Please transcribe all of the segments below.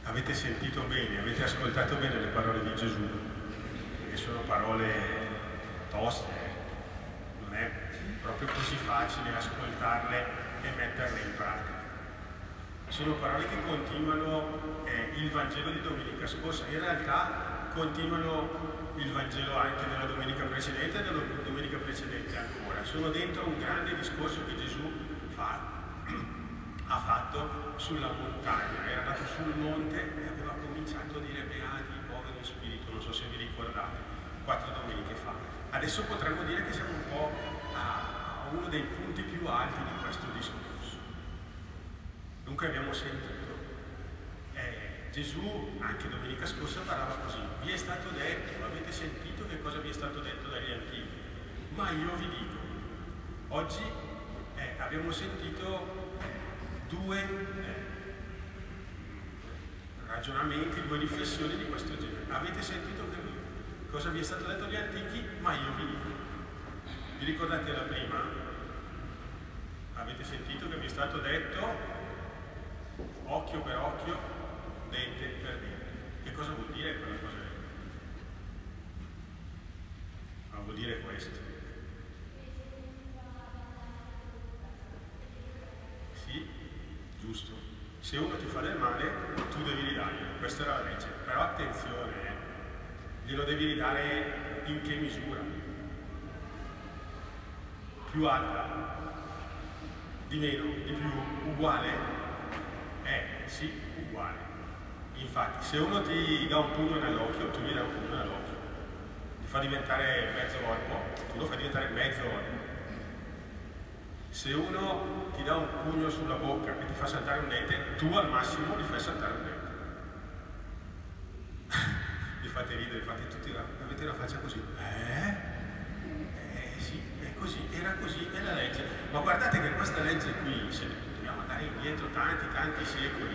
Avete sentito bene, avete ascoltato bene le parole di Gesù, che sono parole toste, non è proprio così facile ascoltarle e metterle in pratica. Sono parole che continuano il Vangelo di domenica scorsa, in realtà continuano il Vangelo anche nella domenica precedente e nella domenica precedente ancora. Sono dentro un grande discorso che Gesù ha fatto sulla montagna, era andato sul monte e aveva cominciato a dire beati i poveri in spirito, non so se vi ricordate, 4 domeniche fa. Adesso potremmo dire che siamo un po' a uno dei punti più alti di questo discorso. Dunque abbiamo sentito, Gesù anche domenica scorsa parlava così: vi è stato detto, avete sentito che cosa vi è stato detto dagli antichi, ma io vi dico. Oggi abbiamo sentito due ragionamenti, due riflessioni di questo genere. Avete sentito che cosa vi è stato detto dagli antichi, ma io vi dico. Vi ricordate la prima? Avete sentito che vi è stato detto occhio per occhio, dente per dente. Che cosa vuol dire quella cosa lì? Ma vuol dire questo. Sì, giusto. Se uno ti fa del male, tu devi ridargli. Questa è la legge. Però attenzione, glielo devi ridare in che misura? Più alta? Di meno? Di più? Uguale? Sì, uguale. Infatti, se uno ti dà un pugno nell'occhio, tu gli dai un pugno nell'occhio. Ti fa diventare mezzo orbo, tu lo fai diventare mezzo orbo. Se uno ti dà un pugno sulla bocca e ti fa saltare un dente, tu al massimo gli fai saltare un dente. Vi fate ridere, fate tutti, avete la faccia così. Sì, è così, era così, è la legge. Ma guardate che questa legge qui, se dobbiamo andare indietro tanti secoli,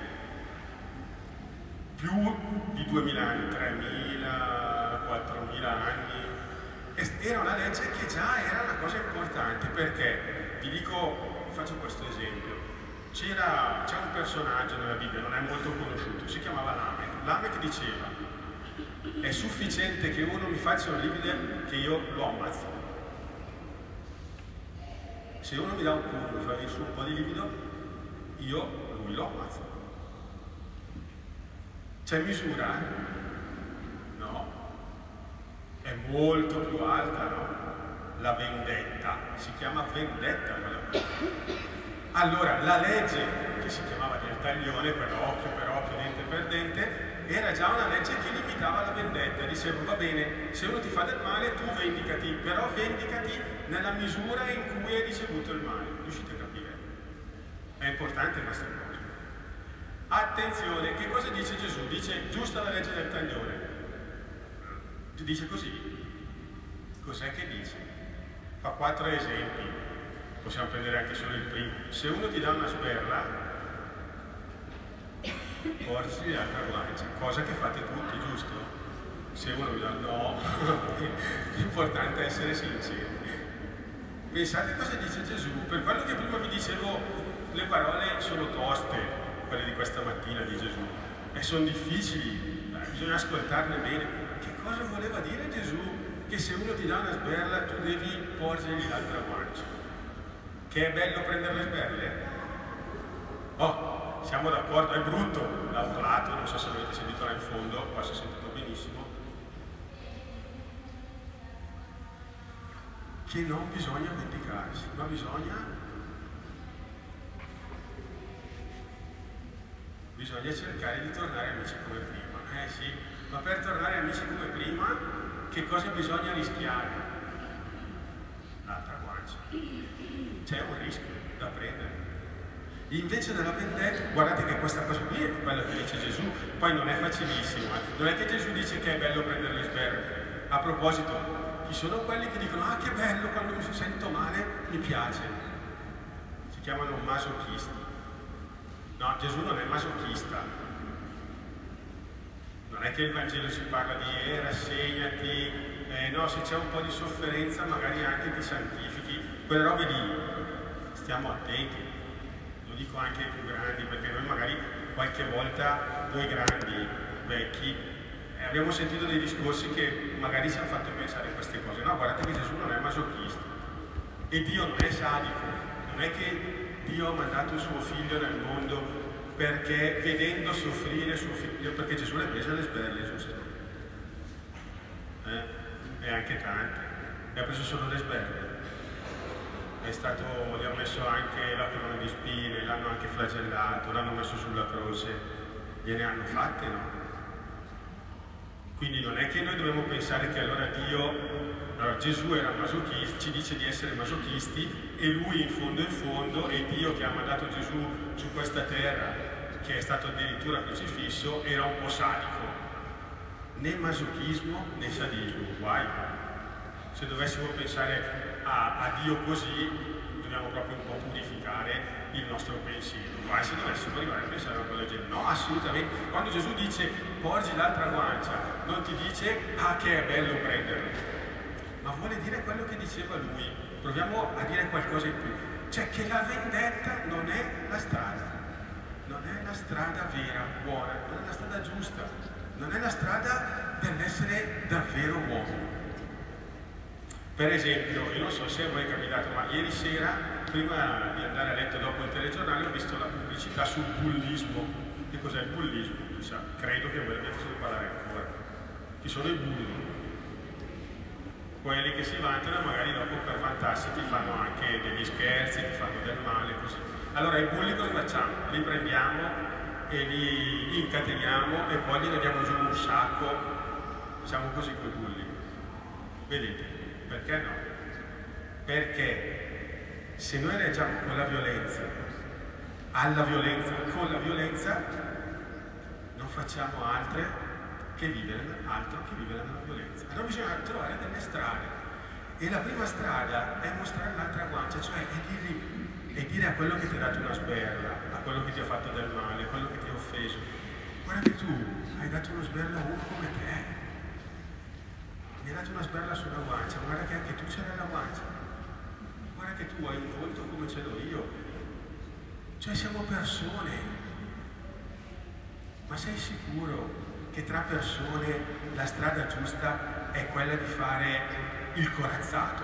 più di 2000 anni, 3000, 4000 anni, era una legge che già era una cosa importante, perché, vi dico, faccio questo esempio, c'è un personaggio nella Bibbia, non è molto conosciuto, si chiamava Lamech. Lamech diceva: è sufficiente che uno mi faccia un livido che io lo ammazzo. Se uno mi dà un pugno, mi fa venire su un po' di livido, lui lo ammazzo. C'è misura? No. È molto più alta, no? La vendetta, si chiama vendetta quella cosa. Allora, la legge, che si chiamava del taglione, quello occhio per occhio, dente per dente, era già una legge che limitava la vendetta. Diceva: va bene, se uno ti fa del male, tu vendicati, però vendicati nella misura in cui hai ricevuto il male. Riuscite a capire? È importante questa cosa. Attenzione, che cosa dice Gesù? Dice: giusta la legge del taglione. Dice così. Cos'è che dice? Fa 4 esempi, possiamo prendere anche solo il primo. Se uno ti dà una sberla, porgi l'altra guancia, cosa che fate tutti, giusto? Se uno vi dà no, l'importante è essere sinceri. Pensate cosa dice Gesù. Per quello che prima vi dicevo, le parole sono toste, quelle di questa mattina di Gesù, e sono difficili, bisogna ascoltarle bene. Che cosa voleva dire Gesù? Che se uno ti dà una sberla, tu devi porgergli l'altra guancia. Che è bello prendere le sberle? Oh, siamo d'accordo, è brutto l'altro lato, non so se avete sentito là in fondo, qua si è sentito benissimo. Che non bisogna vendicarsi, ma bisogna cercare di tornare amici come prima. Sì, ma per tornare amici come prima, che cosa bisogna rischiare? L'altra guancia. C'è un rischio da prendere. Invece della vendetta, guardate che questa cosa qui è quella che dice Gesù, poi non è facilissimo, non è che Gesù dice che è bello prendere le sberle. A proposito, chi sono quelli che dicono: ah, che bello, quando mi sento male mi piace? Si chiamano masochisti. No, Gesù non è masochista. Non è che il Vangelo si parla di rassegnati, no, se c'è un po' di sofferenza magari anche ti santifichi, quelle robe lì, stiamo attenti, lo dico anche ai più grandi, perché noi magari qualche volta noi grandi, vecchi, abbiamo sentito dei discorsi che magari ci hanno fatto pensare a queste cose. No, guardate che Gesù non è masochista e Dio non è sadico, non è che Dio ha mandato il suo figlio nel mondo perché vedendo soffrire suo figlio, perché Gesù le ha prese le sberle, giusto? E anche tante, e ha preso solo le sberle. Gli ha messo anche la corona di spine, l'hanno anche flagellato, l'hanno messo sulla croce, gliene hanno fatte, no? Quindi non è che noi dobbiamo pensare che allora Gesù era masochista, ci dice di essere masochisti, e lui in fondo, e Dio che ha mandato Gesù su questa terra, che è stato addirittura crocifisso, era un po' sadico. Né masochismo né sadismo, guai. Se dovessimo pensare a Dio così, dobbiamo proprio un po' purificare il nostro pensiero. Guai se dovessimo arrivare a pensare a quella gente. No, assolutamente. Quando Gesù dice porgi l'altra guancia, non ti dice che è bello prenderlo, ma vuole dire quello che diceva lui. Proviamo a dire qualcosa in più. Cioè che la vendetta non è la strada, non è la strada vera, buona, non è la strada giusta, non è la strada dell'essere davvero uomo. Per esempio, io non so se a voi è capitato, ma ieri sera, prima di andare a letto dopo il telegiornale, ho visto la pubblicità sul bullismo. Che cos'è il bullismo? Credo che voi abbiate sentito parlare ancora. Chi sono i bulli? Quelli che si vantano e magari dopo per vantarsi ti fanno anche degli scherzi, ti fanno del male, così. Allora i bulli cosa facciamo? Li prendiamo e li incateniamo e poi gliene diamo giù un sacco, facciamo così con i bulli. Vedete? Perché no? Perché se noi reagiamo con la violenza, alla violenza, con la violenza, non facciamo altro che vivere nella violenza. Allora bisogna trovare delle strade. E la prima strada è mostrare l'altra guancia, cioè è dire a quello che ti ha dato una sberla, a quello che ti ha fatto del male, a quello che ti ha offeso: guarda che tu hai dato una sberla a uno come te. Mi hai dato una sberla sulla guancia, guarda che anche tu ce l'hai la guancia, guarda che tu hai un volto come ce l'ho io. Cioè siamo persone, ma sei sicuro che tra persone la strada giusta è quella di fare il corazzato?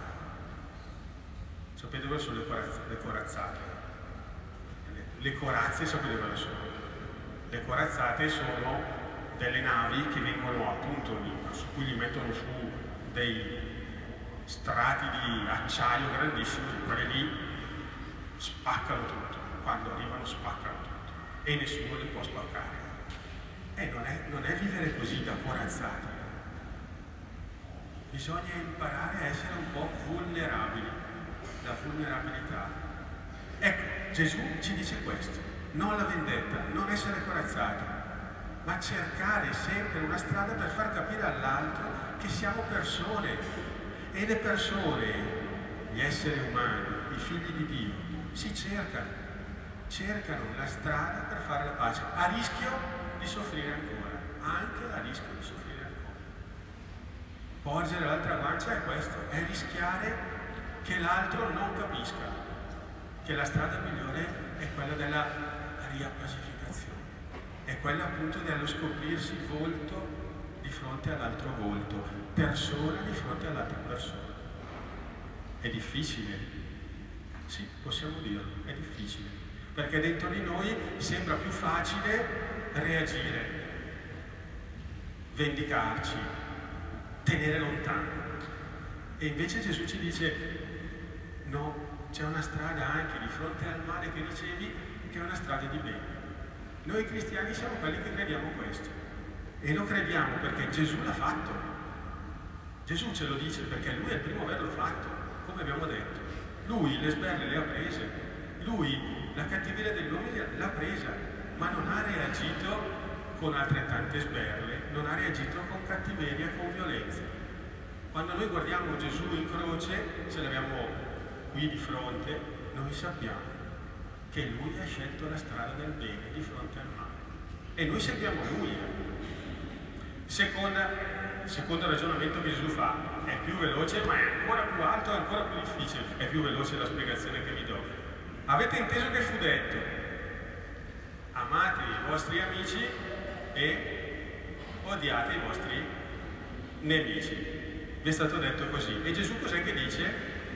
Sapete cosa sono le corazzate? Le corazze sapete cosa sono? Le corazzate sono delle navi che vengono appunto su cui gli mettono su dei strati di acciaio grandissimi, quelli lì spaccano tutto, quando arrivano spaccano tutto e nessuno li può spaccare. Non è vivere così da corazzati, bisogna imparare a essere un po' vulnerabili, la vulnerabilità. Ecco, Gesù ci dice questo: non la vendetta, non essere corazzati, ma cercare sempre una strada per far capire all'altro che siamo persone, e le persone, gli esseri umani, i figli di Dio, si cercano la strada per fare la pace, a rischio di soffrire ancora, anche a rischio di soffrire ancora. Porgere l'altra guancia è questo, è rischiare che l'altro non capisca che la strada migliore è quella della riappacificazione, è quella appunto dello scoprirsi volto di fronte all'altro volto, persona di fronte all'altra persona. È difficile, sì, possiamo dirlo, è difficile, perché dentro di noi sembra più facile reagire, vendicarci, tenere lontano. E invece Gesù ci dice: no, c'è una strada anche di fronte al male che dicevi, che è una strada di bene. Noi cristiani siamo quelli che crediamo questo, e lo crediamo perché Gesù l'ha fatto. Gesù ce lo dice perché lui è il primo a averlo fatto, come abbiamo detto. Lui le sberle le ha prese, lui la cattiveria degli uomini l'ha presa, ma non ha reagito con altrettante sberle, non ha reagito con cattiveria, con violenza. Quando noi guardiamo Gesù in croce, ce l'abbiamo qui di fronte, noi sappiamo che lui ha scelto la strada del bene di fronte al male. E noi seguiamo lui. Secondo ragionamento che Gesù fa, è più veloce, ma è ancora più alto, è ancora più difficile. È più veloce la spiegazione che vi do. Avete inteso che fu detto: amate vostri amici e odiate i vostri nemici. Vi è stato detto così. E Gesù cos'è che dice?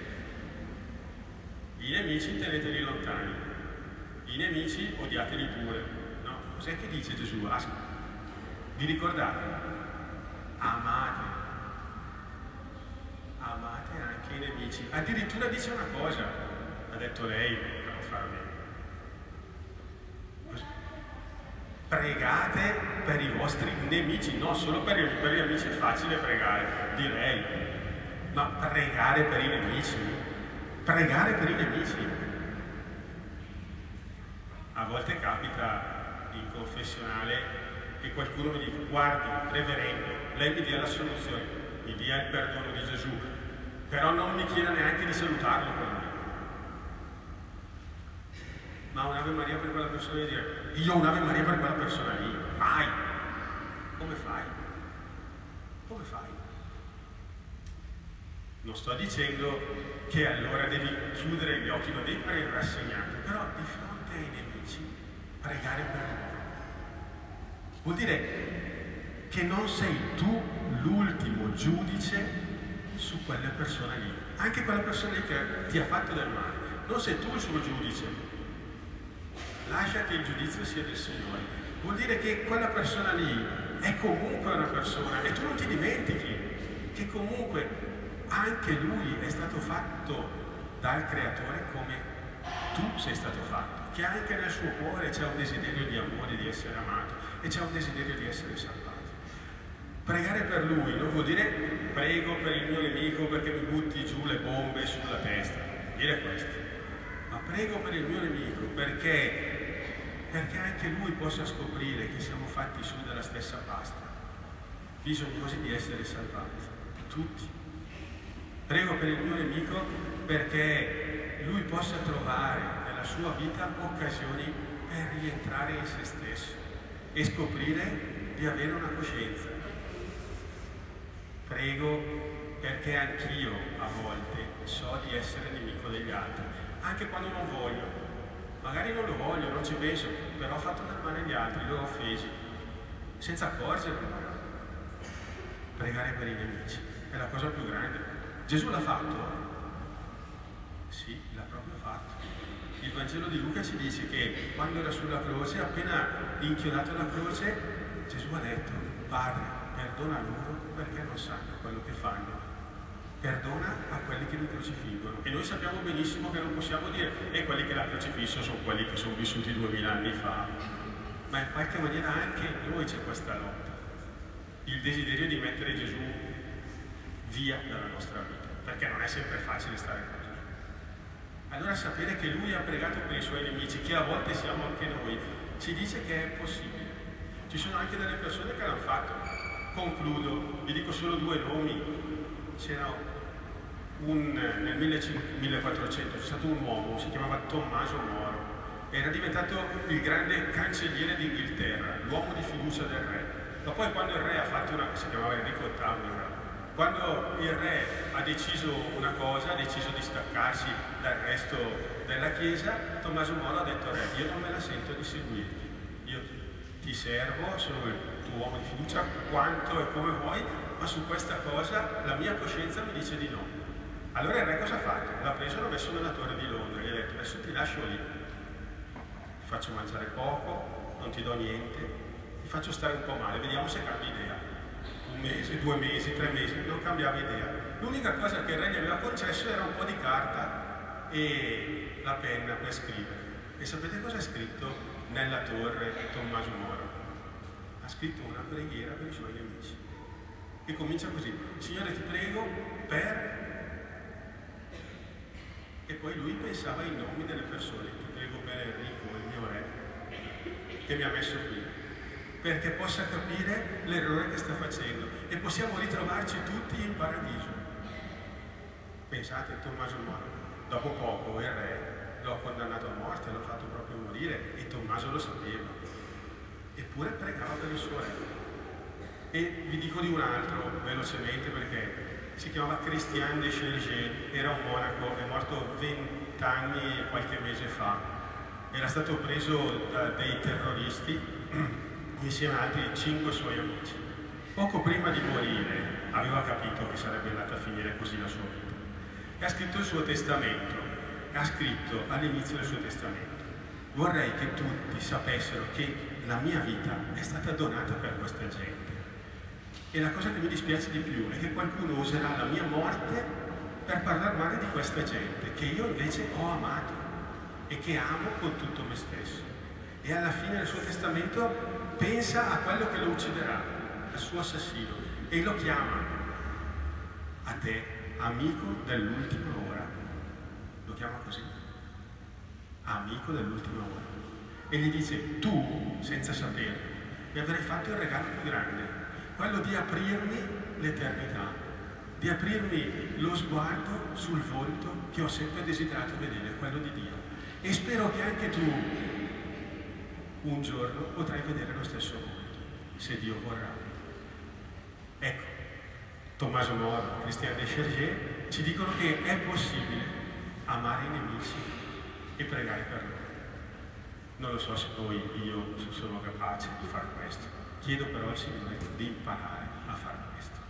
I nemici teneteli lontani, i nemici odiateli pure. No? Cos'è che dice Gesù? Vi ricordate? Amate anche i nemici. Addirittura dice una cosa, ha detto lei, per non far bene. Pregate per i vostri nemici, non solo per gli amici, è facile pregare, direi, ma pregare per i nemici, pregare per i nemici. A volte capita in confessionale che qualcuno mi dica: guardi, reverendo, lei mi dia la soluzione, mi dia il perdono di Gesù, però non mi chieda neanche di salutarlo quello lì. Ma un'Ave Maria per quella persona, di dire: io un'Ave Maria per quella persona lì, mai! Come fai? Come fai? Non sto dicendo che allora devi chiudere gli occhi, non devi pregare rassegnato, però di fronte ai nemici pregare per loro vuol dire che non sei tu l'ultimo giudice su quelle persone lì, anche quella persona lì che ti ha fatto del male, non sei tu il suo giudice. Lascia che il giudizio sia del Signore. Vuol dire che quella persona lì è comunque una persona, e tu non ti dimentichi che comunque anche lui è stato fatto dal Creatore come tu sei stato fatto, che anche nel suo cuore c'è un desiderio di amore, di essere amato, e c'è un desiderio di essere salvato. Pregare per lui non vuol dire prego per il mio nemico perché mi butti giù le bombe sulla testa, dire questo, ma prego per il mio nemico perché anche lui possa scoprire che siamo fatti su dalla stessa pasta, bisognosi di essere salvati, tutti. Prego per il mio nemico perché lui possa trovare nella sua vita occasioni per rientrare in se stesso e scoprire di avere una coscienza. Prego perché anch'io a volte so di essere nemico degli altri, anche quando non voglio. Magari non lo voglio, non ci penso, però ho fatto del male agli altri, li ho offesi, senza accorgermi. Pregare per i nemici è la cosa più grande. Gesù l'ha fatto? Sì, l'ha proprio fatto. Il Vangelo di Luca ci dice che quando era sulla croce, appena inchiodato alla croce, Gesù ha detto: Padre, perdona loro perché non sanno quello che fanno. Perdona a quelli che mi crocifiggono. E noi sappiamo benissimo che non possiamo dire e quelli che l'hanno crocifisso sono quelli che sono vissuti 2000 anni fa. Ma in qualche maniera anche in noi c'è questa lotta. Il desiderio di mettere Gesù via dalla nostra vita, perché non è sempre facile stare con Gesù. Allora sapere che Lui ha pregato per i Suoi nemici, che a volte siamo anche noi, ci dice che è possibile. Ci sono anche delle persone che l'hanno fatto. Concludo, vi dico solo due nomi. C'era nel 1400 c'è stato un uomo, si chiamava Tommaso Moro, era diventato il grande cancelliere d'Inghilterra, l'uomo di fiducia del re. Ma poi quando il re ha fatto si chiamava Enrico VIII, quando il re ha deciso una cosa, ha deciso di staccarsi dal resto della chiesa, Tommaso Moro ha detto al re: io non me la sento di seguirti, io ti servo, sono il tuo uomo di fiducia quanto e come vuoi, ma su questa cosa la mia coscienza mi dice di no. Allora il re cosa ha fatto? L'ha preso e l'ha messo nella torre di Londra e gli ha detto: adesso ti lascio lì, ti faccio mangiare poco, non ti do niente, ti faccio stare un po' male, vediamo se cambi idea. 1 mese, 2 mesi, 3 mesi, non cambiava idea. L'unica cosa che il re gli aveva concesso era un po' di carta e la penna per scrivere. E sapete cosa ha scritto nella torre Tommaso Moro? Ha scritto una preghiera per i suoi nemici. E comincia così: Signore, ti prego per... E poi lui pensava ai nomi delle persone: ti prego per Enrico, il mio re, che mi ha messo qui, perché possa capire l'errore che sta facendo e possiamo ritrovarci tutti in paradiso. Pensate, Tommaso Moro, dopo poco il re lo ha condannato a morte, l'ha fatto proprio morire, e Tommaso lo sapeva, eppure pregava per il suo re. E vi dico di un altro velocemente, perché si chiamava Christian de Chergé, era un monaco, è morto 20 anni e qualche mese fa. Era stato preso da dei terroristi evangelisti insieme a altri 5 suoi amici. Poco prima di morire aveva capito che sarebbe andata a finire così la sua vita e ha scritto il suo testamento. Ha scritto all'inizio del suo testamento: vorrei che tutti sapessero che la mia vita è stata donata per questa gente, e la cosa che mi dispiace di più è che qualcuno userà la mia morte per parlare male di questa gente che io invece ho amato e che amo con tutto me stesso. E alla fine del suo testamento pensa a quello che lo ucciderà, al suo assassino, e lo chiama: a te, amico dell'ultima ora. Lo chiama così, amico dell'ultima ora, e gli dice: tu, senza saperlo, mi avrei fatto il regalo più grande, quello di aprirmi l'eternità, di aprirmi lo sguardo sul volto che ho sempre desiderato vedere, quello di Dio, e spero che anche tu un giorno potrai vedere lo stesso volto, se Dio vorrà. Ecco, Tommaso Moro, Christian de Chergier ci dicono che è possibile amare i nemici e pregare per loro. Non lo so se voi, io sono capace di fare questo. Chiedo però al Signore di imparare a fare questo.